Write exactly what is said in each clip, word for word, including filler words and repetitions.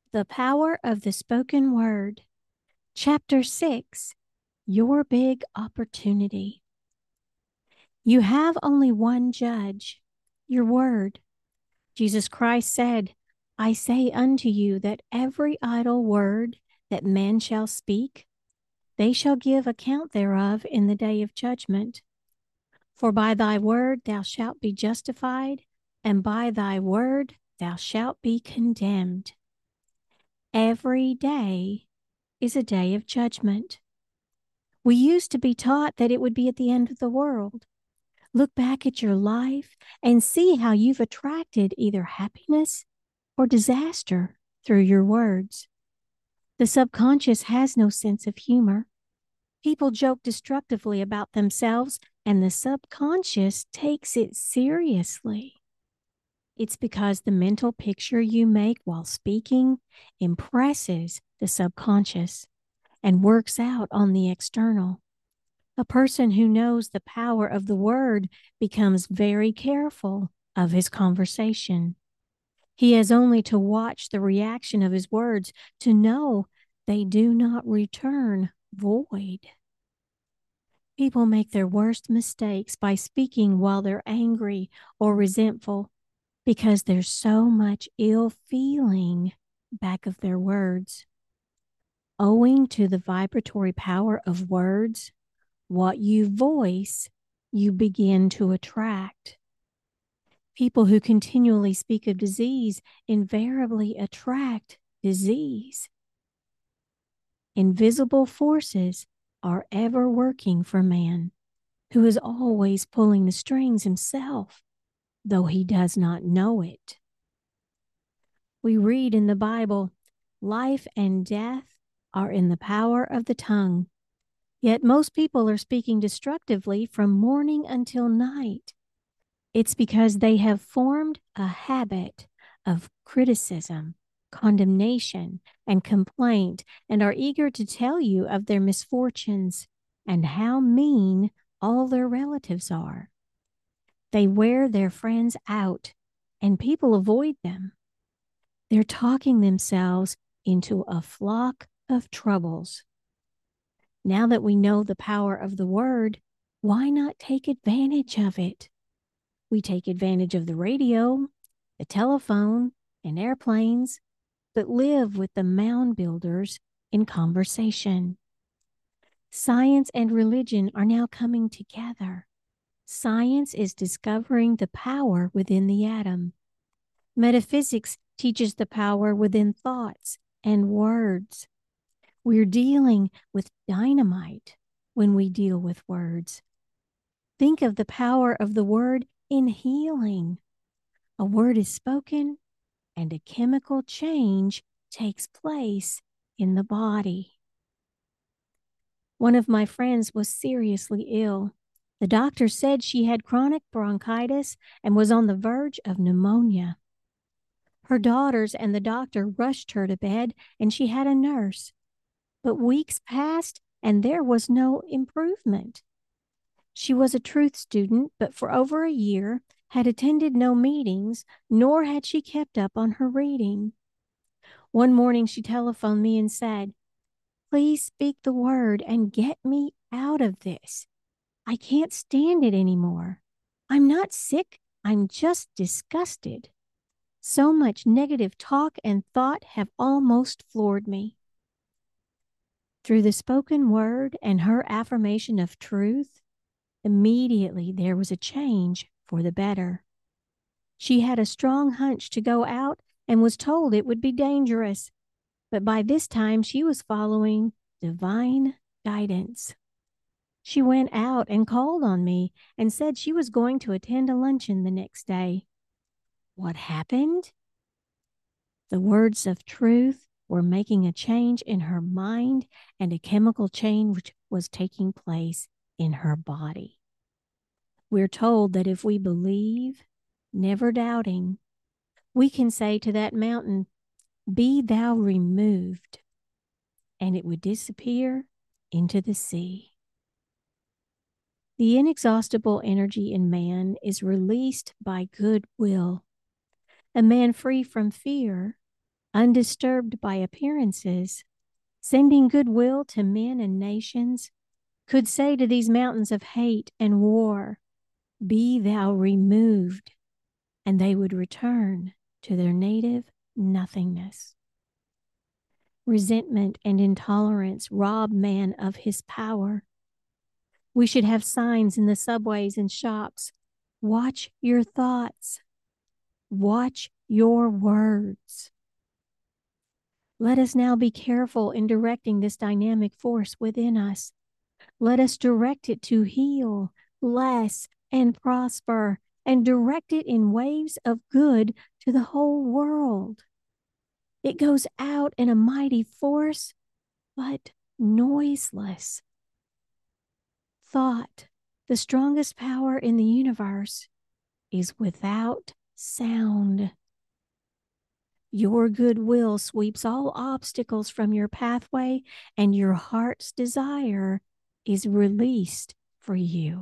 The Power of the Spoken Word. Chapter six, Your Big Opportunity. You have only one judge, your word. Jesus Christ said, I say unto you that every idle word that men shall speak, they shall give account thereof in the day of judgment. For by thy word thou shalt be justified, and by thy word thou shalt be condemned. Every day is a day of judgment. We used to be taught that it would be at the end of the world. Look back at your life and see how you've attracted either happiness or disaster through your words. The subconscious has no sense of humor. People joke destructively about themselves, and the subconscious takes it seriously. It's because the mental picture you make while speaking impresses the subconscious and works out on the external. A person who knows the power of the word becomes very careful of his conversation. He has only to watch the reaction of his words to know they do not return void. People make their worst mistakes by speaking while they're angry or resentful because there's so much ill feeling back of their words. Owing to the vibratory power of words, what you voice, you begin to attract. People who continually speak of disease invariably attract disease. Invisible forces are ever working for man, who is always pulling the strings himself, though he does not know it. We read in the Bible, life and death are in the power of the tongue. Yet most people are speaking destructively from morning until night. It's because they have formed a habit of criticism, condemnation, and complaint, and are eager to tell you of their misfortunes and how mean all their relatives are. They wear their friends out, and people avoid them. They're talking themselves into a flock of troubles. Now that we know the power of the word, why not take advantage of it? We take advantage of the radio, the telephone, and airplanes, but live with the mound builders in conversation. Science and religion are now coming together. Science is discovering the power within the atom. Metaphysics teaches the power within thoughts and words. We're dealing with dynamite when we deal with words. Think of the power of the word in healing. A word is spoken and a chemical change takes place in the body. One of my friends was seriously ill. The doctor said she had chronic bronchitis and was on the verge of pneumonia. Her daughters and the doctor rushed her to bed, and she had a nurse. But weeks passed and there was no improvement. She was a truth student, but for over a year had attended no meetings, nor had she kept up on her reading. One morning she telephoned me and said, "Please speak the word and get me out of this. I can't stand it anymore. I'm not sick, I'm just disgusted. So much negative talk and thought have almost floored me." Through the spoken word and her affirmation of truth, immediately there was a change for the better. She had a strong hunch to go out and was told it would be dangerous, but by this time she was following divine guidance. She went out and called on me and said she was going to attend a luncheon the next day. What happened? The words of truth were making a change in her mind, and a chemical change was taking place in her body. We're told that if we believe, never doubting, we can say to that mountain, "Be thou removed," and it would disappear into the sea. The inexhaustible energy in man is released by goodwill. A man free from fear undisturbed by appearances, sending goodwill to men and nations, could say to these mountains of hate and war, "Be thou removed," and they would return to their native nothingness. Resentment and intolerance rob man of his power. We should have signs in the subways and shops. Watch your thoughts. Watch your words. Let us now be careful in directing this dynamic force within us. Let us direct it to heal, bless, and prosper, and direct it in waves of good to the whole world. It goes out in a mighty force, but noiseless. Thought, the strongest power in the universe, is without sound. Your goodwill sweeps all obstacles from your pathway, and your heart's desire is released for you.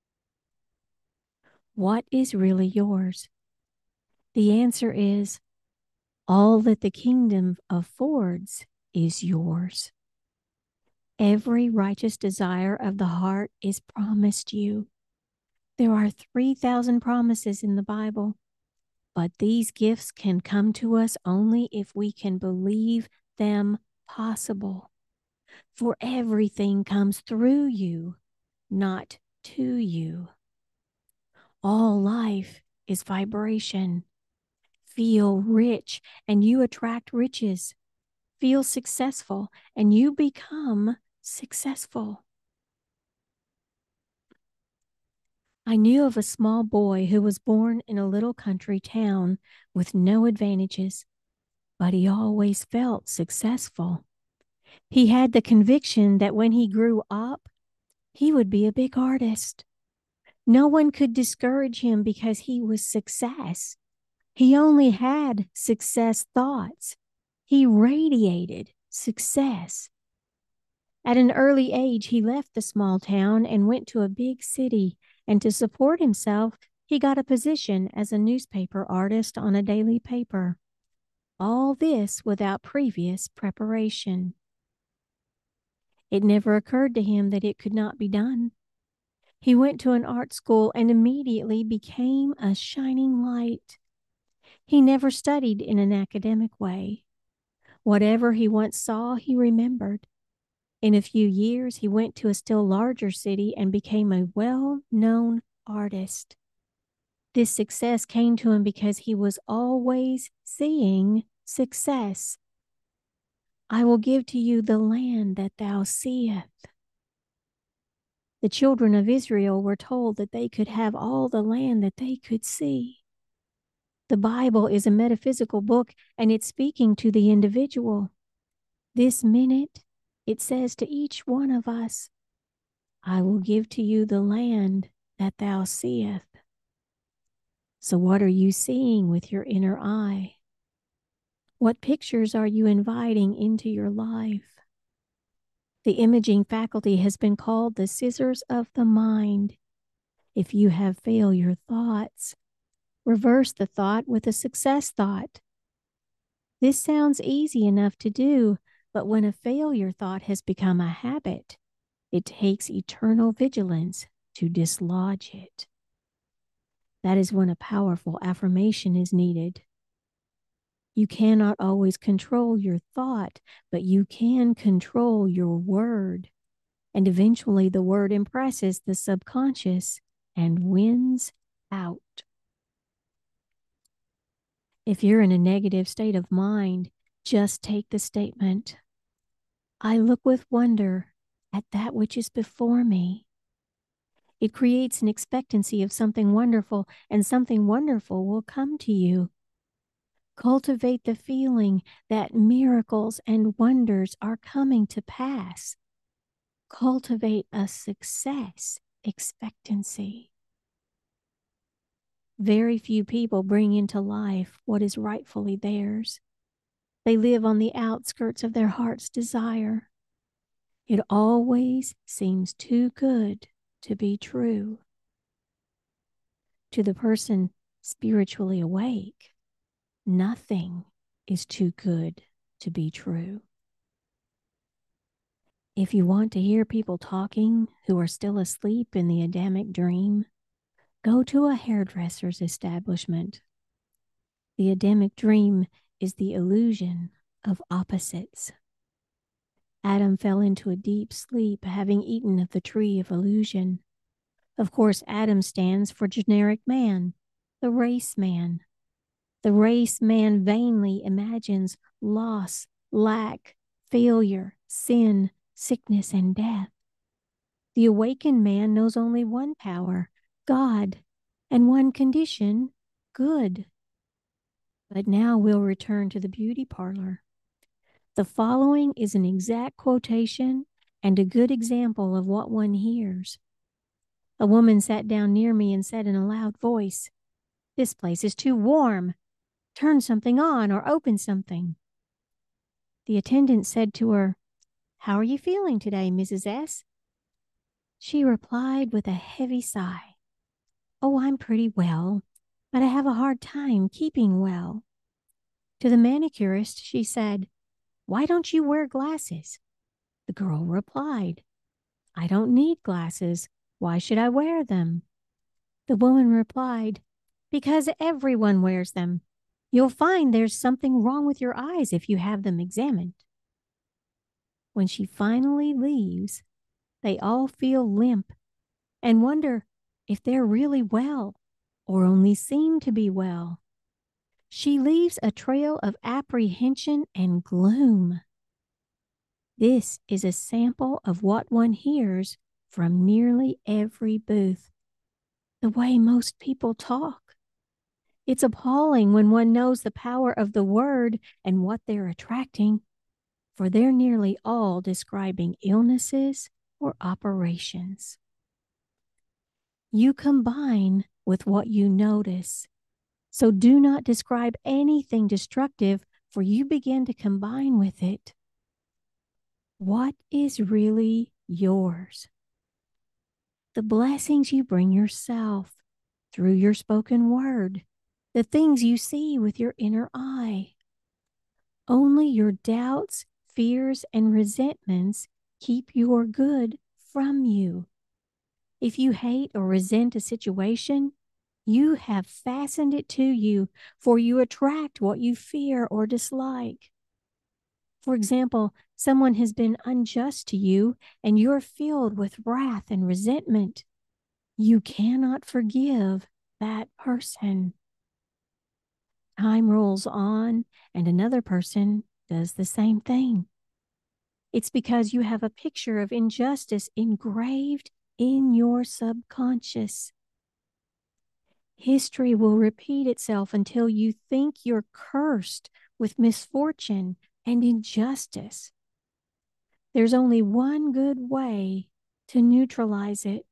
What is really yours? The answer is all that the kingdom affords is yours. Every righteous desire of the heart is promised you. There are three thousand promises in the Bible, but these gifts can come to us only if we can believe them possible. For everything comes through you, not to you. All life is vibration. Feel rich and you attract riches. Feel successful and you become successful. I knew of a small boy who was born in a little country town with no advantages, but he always felt successful. He had the conviction that when he grew up, he would be a big artist. No one could discourage him because he was success. He only had success thoughts. He radiated success. At an early age, he left the small town and went to a big city, and to support himself, he got a position as a newspaper artist on a daily paper. All this without previous preparation. It never occurred to him that it could not be done. He went to an art school and immediately became a shining light. He never studied in an academic way. Whatever he once saw, he remembered. In a few years, he went to a still larger city and became a well-known artist. This success came to him because he was always seeing success. I will give to you the land that thou seest. The children of Israel were told that they could have all the land that they could see. The Bible is a metaphysical book, and it's speaking to the individual. This minute, it says to each one of us, I will give to you the land that thou seest. So what are you seeing with your inner eye? What pictures are you inviting into your life? The imaging faculty has been called the scissors of the mind. If you have failure thoughts, reverse the thought with a success thought. This sounds easy enough to do, but when a failure thought has become a habit, it takes eternal vigilance to dislodge it. That is when a powerful affirmation is needed. You cannot always control your thought, but you can control your word. And eventually the word impresses the subconscious and wins out. If you're in a negative state of mind, just take the statement, I look with wonder at that which is before me. It creates an expectancy of something wonderful, and something wonderful will come to you. Cultivate the feeling that miracles and wonders are coming to pass. Cultivate a success expectancy. Very few people bring into life what is rightfully theirs. They live on the outskirts of their heart's desire. It always seems too good to be true. To the person spiritually awake, nothing is too good to be true. If you want to hear people talking who are still asleep in the Adamic dream, go to a hairdresser's establishment. The Adamic dream is the illusion of opposites. Adam fell into a deep sleep, having eaten of the tree of illusion. Of course, Adam stands for generic man, the race man. The race man vainly imagines loss, lack, failure, sin, sickness, and death. The awakened man knows only one power, God, and one condition, good. But now we'll return to the beauty parlor. The following is an exact quotation and a good example of what one hears. A woman sat down near me and said in a loud voice, "This place is too warm. Turn something on or open something." The attendant said to her, "How are you feeling today, Missus S?" She replied with a heavy sigh, "Oh, I'm pretty well, but I have a hard time keeping well." To the manicurist, she said, "Why don't you wear glasses?" The girl replied, "I don't need glasses. Why should I wear them?" The woman replied, "Because everyone wears them. You'll find there's something wrong with your eyes if you have them examined." When she finally leaves, they all feel limp and wonder if they're really well or only seem to be well. She leaves a trail of apprehension and gloom. This is a sample of what one hears from nearly every booth, the way most people talk. It's appalling when one knows the power of the word and what they're attracting, for they're nearly all describing illnesses or operations. You combine with what you notice. So do not describe anything destructive, for you begin to combine with it. What is really yours? The blessings you bring yourself through your spoken word, the things you see with your inner eye. Only your doubts, fears, and resentments keep your good from you. If you hate or resent a situation, you have fastened it to you, for you attract what you fear or dislike. For example, someone has been unjust to you and you're filled with wrath and resentment. You cannot forgive that person. Time rolls on and another person does the same thing. It's because you have a picture of injustice engraved in your subconscious. History will repeat itself until you think you're cursed with misfortune and injustice. There's only one good way to neutralize it.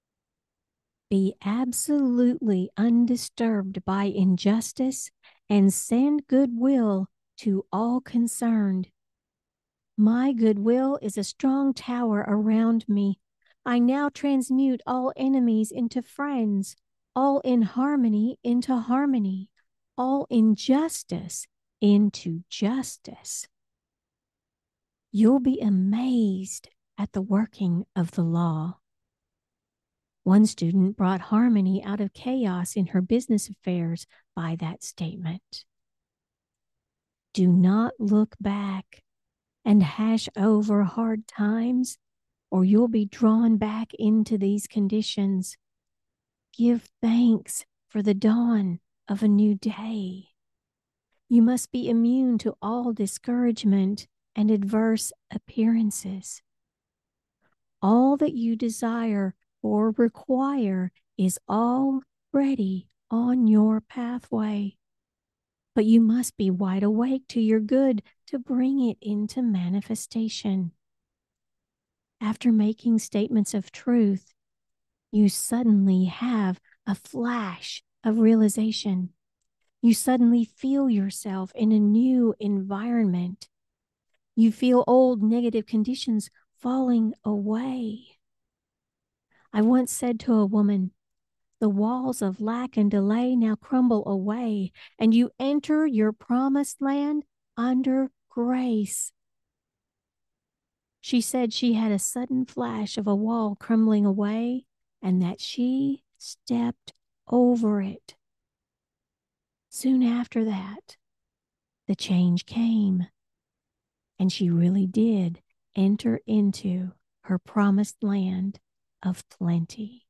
Be absolutely undisturbed by injustice and send goodwill to all concerned. My goodwill is a strong tower around me. I now transmute all enemies into friends, all inharmony into harmony, all injustice into justice. You'll be amazed at the working of the law. One student brought harmony out of chaos in her business affairs by that statement. Do not look back and hash over hard times, or you'll be drawn back into these conditions. Give thanks for the dawn of a new day. You must be immune to all discouragement and adverse appearances. All that you desire or require is already on your pathway. But you must be wide awake to your good to bring it into manifestation. After making statements of truth, you suddenly have a flash of realization. You suddenly feel yourself in a new environment. You feel old negative conditions falling away. I once said to a woman, The walls of lack and delay now crumble away, and you enter your promised land under grace. She said she had a sudden flash of a wall crumbling away and that she stepped over it. Soon after that, the change came, and she really did enter into her promised land of plenty.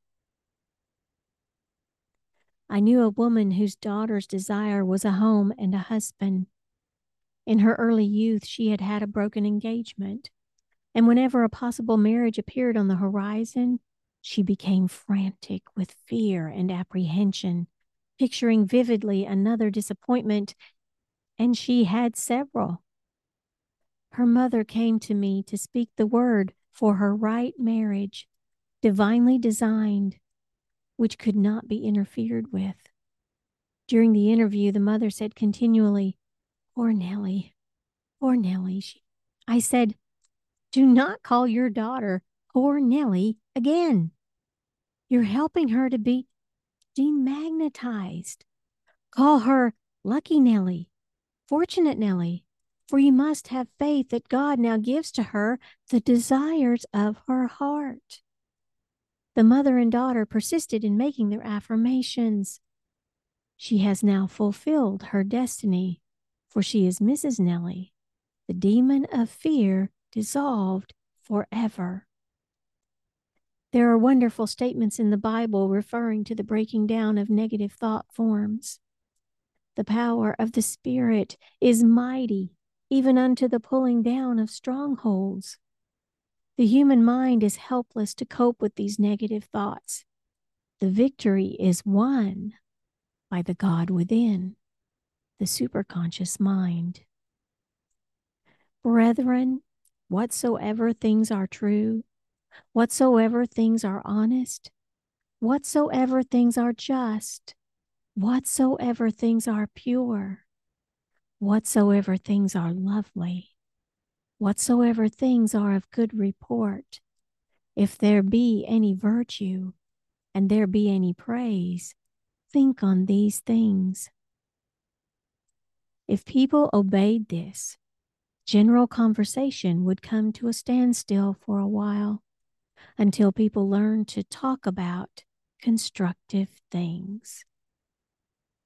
I knew a woman whose daughter's desire was a home and a husband. In her early youth, she had had a broken engagement, and whenever a possible marriage appeared on the horizon, she became frantic with fear and apprehension, picturing vividly another disappointment, and she had several. Her mother came to me to speak the word for her right marriage, divinely designed, which could not be interfered with. During the interview, the mother said continually, "Poor Nellie, poor Nellie." She, I said, "Do not call your daughter poor Nellie again. You're helping her to be demagnetized. Call her lucky Nellie, fortunate Nellie, for you must have faith that God now gives to her the desires of her heart." The mother and daughter persisted in making their affirmations. She has now fulfilled her destiny, for she is Missus Nellie, the demon of fear dissolved forever. There are wonderful statements in the Bible referring to the breaking down of negative thought forms. The power of the Spirit is mighty, even unto the pulling down of strongholds. The human mind is helpless to cope with these negative thoughts. The victory is won by the God within, the superconscious mind. Brethren, whatsoever things are true, whatsoever things are honest, whatsoever things are just, whatsoever things are pure, whatsoever things are lovely, whatsoever things are of good report, if there be any virtue and there be any praise, think on these things. If people obeyed this, general conversation would come to a standstill for a while until people learn to talk about constructive things.